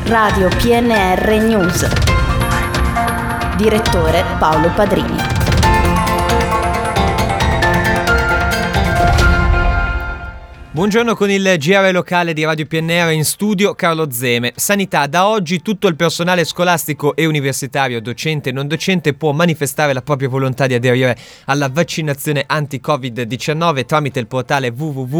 Radio PNR News. Direttore Paolo Padrini. Buongiorno con il GR locale di Radio PNR, in studio Carlo Zeme. Sanità: da oggi tutto il personale scolastico e universitario, docente e non docente, può manifestare la propria volontà di aderire alla vaccinazione anti-Covid-19 tramite il portale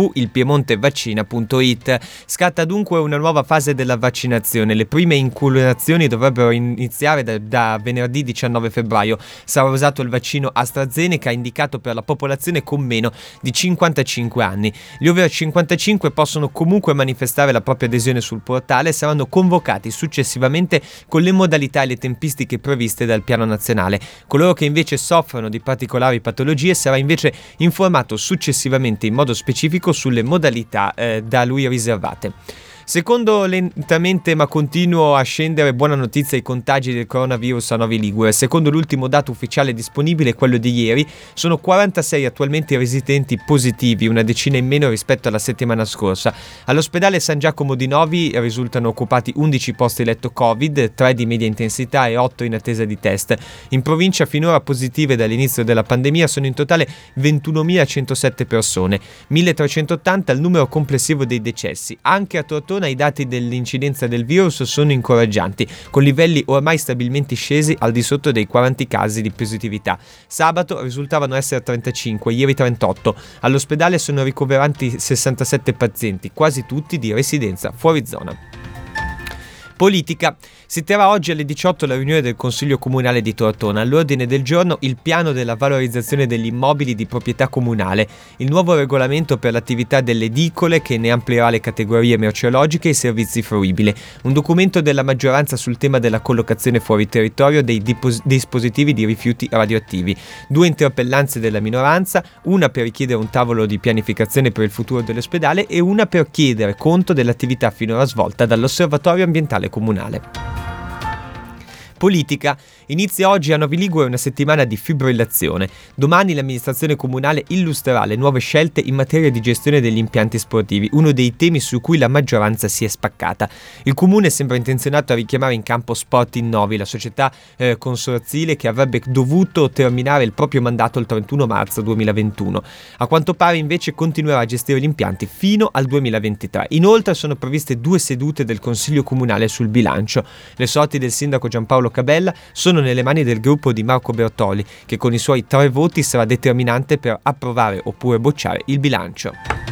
www.ilpiemontevaccina.it. Scatta dunque una nuova fase della vaccinazione. Le prime inoculazioni dovrebbero iniziare da venerdì 19 febbraio. Sarà usato il vaccino AstraZeneca, indicato per la popolazione con meno di 55 anni. Gli over 55 possono comunque manifestare la propria adesione sul portale e saranno convocati successivamente con le modalità e le tempistiche previste dal piano nazionale. Coloro che invece soffrono di particolari patologie sarà invece informato successivamente in modo specifico sulle modalità da lui riservate. Secondo lentamente ma continuo a scendere, buona notizia, i contagi del coronavirus a Novi Ligure. Secondo l'ultimo dato ufficiale disponibile, quello di ieri, sono 46 attualmente i residenti positivi, una decina in meno rispetto alla settimana scorsa. All'ospedale San Giacomo di Novi risultano occupati 11 posti letto Covid, 3 di media intensità e 8 in attesa di test. In provincia finora positive dall'inizio della pandemia sono in totale 21.107 persone, 1.380 il numero complessivo dei decessi. Anche a Tortona i dati dell'incidenza del virus sono incoraggianti, con livelli ormai stabilmente scesi al di sotto dei 40 casi di positività. Sabato risultavano essere 35, ieri 38. All'ospedale sono ricoverati 67 pazienti, quasi tutti di residenza fuori zona. Politica. Si terrà oggi alle 18 la riunione del Consiglio Comunale di Tortona. All'ordine del giorno il piano della valorizzazione degli immobili di proprietà comunale, il nuovo regolamento per l'attività delle edicole che ne amplierà le categorie merceologiche e i servizi fruibili, un documento della maggioranza sul tema della collocazione fuori territorio dei dispositivi di rifiuti radioattivi, 2 interpellanze della minoranza, una per richiedere un tavolo di pianificazione per il futuro dell'ospedale e una per chiedere conto dell'attività finora svolta dall'Osservatorio Ambientale Comunale. Politica. Inizia oggi a Novi Ligure una settimana di fibrillazione. Domani l'amministrazione comunale illustrerà le nuove scelte in materia di gestione degli impianti sportivi, uno dei temi su cui la maggioranza si è spaccata. Il comune sembra intenzionato a richiamare in campo Sport Innovi, la società consorzile che avrebbe dovuto terminare il proprio mandato il 31 marzo 2021. A quanto pare invece continuerà a gestire gli impianti fino al 2023. Inoltre sono previste 2 sedute del Consiglio Comunale sul bilancio. Le sorti del sindaco Giampaolo Cabella sono nelle mani del gruppo di Marco Bertoli, che con i suoi 3 voti sarà determinante per approvare oppure bocciare il bilancio.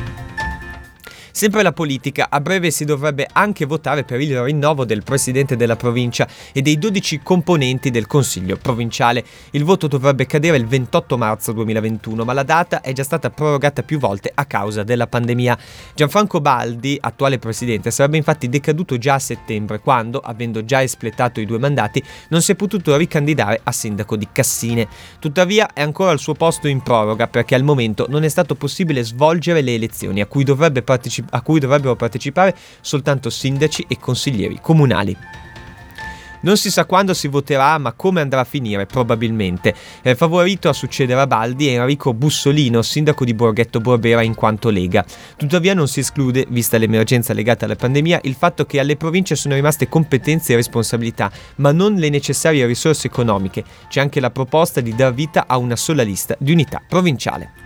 Sempre la politica, a breve si dovrebbe anche votare per il rinnovo del presidente della provincia e dei 12 componenti del consiglio provinciale. Il voto dovrebbe cadere il 28 marzo 2021, ma la data è già stata prorogata più volte a causa della pandemia. Gianfranco Baldi, attuale presidente, sarebbe infatti decaduto già a settembre, quando, avendo già espletato i 2 mandati, non si è potuto ricandidare a sindaco di Cassine. Tuttavia è ancora al suo posto in proroga, perché al momento non è stato possibile svolgere le elezioni a cui dovrebbero partecipare soltanto sindaci e consiglieri comunali. Non si sa quando si voterà, ma come andrà a finire probabilmente. Favorito a succedere a Baldi è Enrico Bussolino, sindaco di Borghetto Borbera in quanto Lega. Tuttavia non si esclude, vista l'emergenza legata alla pandemia, il fatto che alle province sono rimaste competenze e responsabilità, ma non le necessarie risorse economiche. C'è anche la proposta di dar vita a una sola lista di unità provinciale.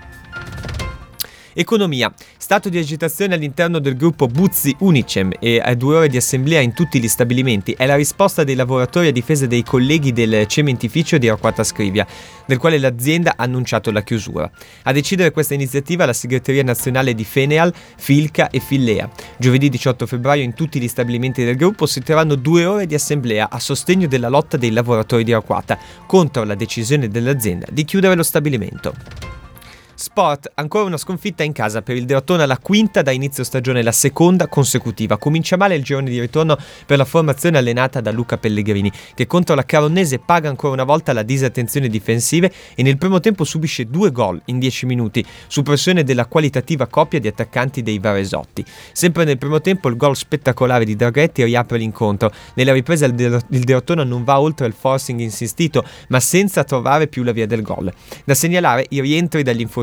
Economia. Stato di agitazione all'interno del gruppo Buzzi Unicem e a 2 ore di assemblea in tutti gli stabilimenti è la risposta dei lavoratori a difesa dei colleghi del cementificio di Arquata Scrivia, del quale l'azienda ha annunciato la chiusura. A decidere questa iniziativa la segreteria nazionale di Feneal, Filca e Fillea. Giovedì 18 febbraio in tutti gli stabilimenti del gruppo si terranno 2 ore di assemblea a sostegno della lotta dei lavoratori di Arquata contro la decisione dell'azienda di chiudere lo stabilimento. Sport, ancora una sconfitta in casa per il Derthona, la quinta da inizio stagione, la seconda consecutiva. Comincia male il girone di ritorno per la formazione allenata da Luca Pellegrini, che contro la Caronnese paga ancora una volta la disattenzione difensive e nel primo tempo subisce 2 gol in 10 minuti, su pressione della qualitativa coppia di attaccanti dei Varesotti. Sempre nel primo tempo il gol spettacolare di Draghetti riapre l'incontro. Nella ripresa il Derthona non va oltre il forcing insistito, ma senza trovare più la via del gol. Da segnalare i rientri dagli infortuni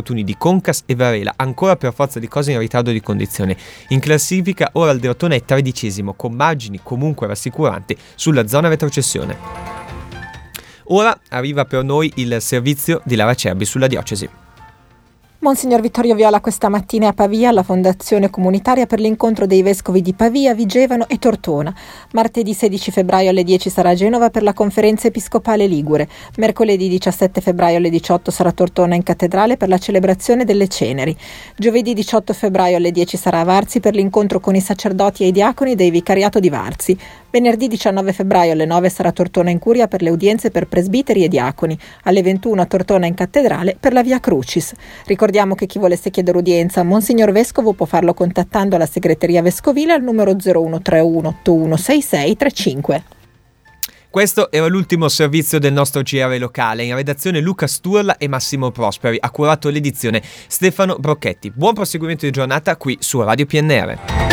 opportuni di Concas e Varela, ancora per forza di cose in ritardo di condizione. In classifica ora il Derotone è 13°, con margini comunque rassicuranti sulla zona retrocessione. Ora arriva per noi il servizio di Lara Cerbi sulla diocesi. Monsignor Vittorio Viola questa mattina a Pavia alla Fondazione Comunitaria per l'incontro dei vescovi di Pavia, Vigevano e Tortona. Martedì 16 febbraio alle 10 sarà a Genova per la conferenza episcopale Ligure. Mercoledì 17 febbraio alle 18 sarà a Tortona in cattedrale per la celebrazione delle ceneri. Giovedì 18 febbraio alle 10 sarà a Varzi per l'incontro con i sacerdoti e i diaconi del vicariato di Varzi. Venerdì 19 febbraio alle 9 sarà a Tortona in Curia per le udienze per presbiteri e diaconi. Alle 21 a Tortona in cattedrale per la Via Crucis. Ricordiamo che chi volesse chiedere udienza a Monsignor Vescovo può farlo contattando la segreteria vescovile al numero 0131 816635. Questo era l'ultimo servizio del nostro GR locale. In redazione Luca Sturla e Massimo Prosperi. Ha curato l'edizione Stefano Brocchetti. Buon proseguimento di giornata qui su Radio PNR.